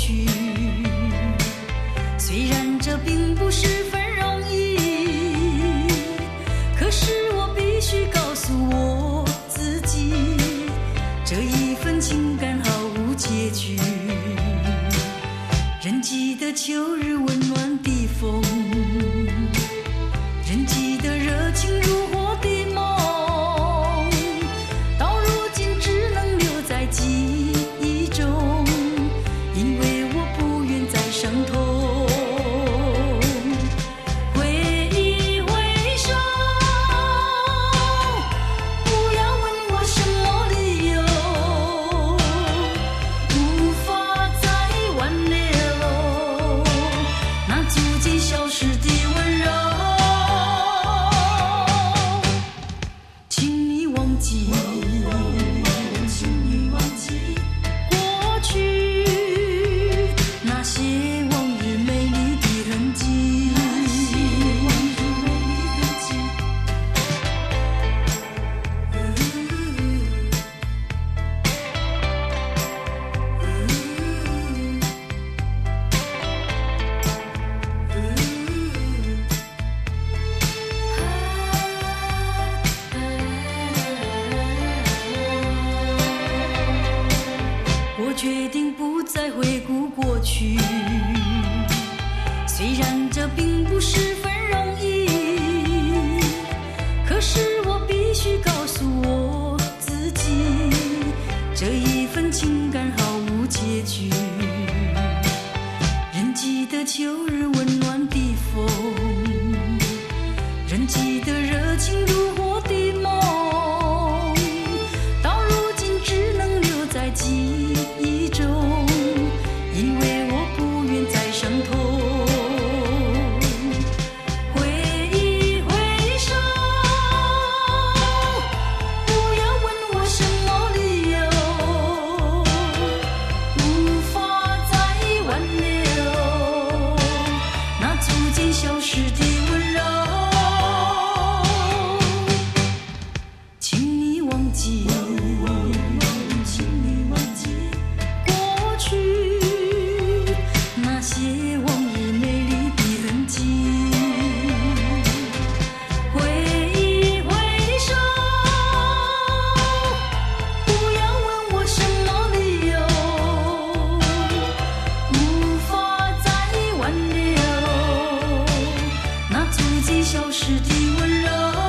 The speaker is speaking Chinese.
去。虽然这并不十分容易，可是我必须告诉我自己，这一份情感毫无结局。人记得秋日温暖的风，人记得热情如火的梦，到如今只能留在记忆中，因为我不愿再伤痛。挥一挥手，不要问我什么理由，无法再挽留那逐渐消失的温柔。请你忘记过去那些往日美丽的痕迹。我决定不再回顾过去，虽然这并不十分容易，可是我必须告诉我自己，这一份情感毫无结局。人记得秋日温暖的风，人记得热情如火的梦，到如今只能留在记忆中，因为我不愿再伤痛。挥一挥手，不要问我什么理由，无法再挽留那逐渐消失的温柔。请你忘记过去那些往日美丽的痕迹。挥一挥手，不要问我什么理由，无法再挽留那逐渐消失的温柔。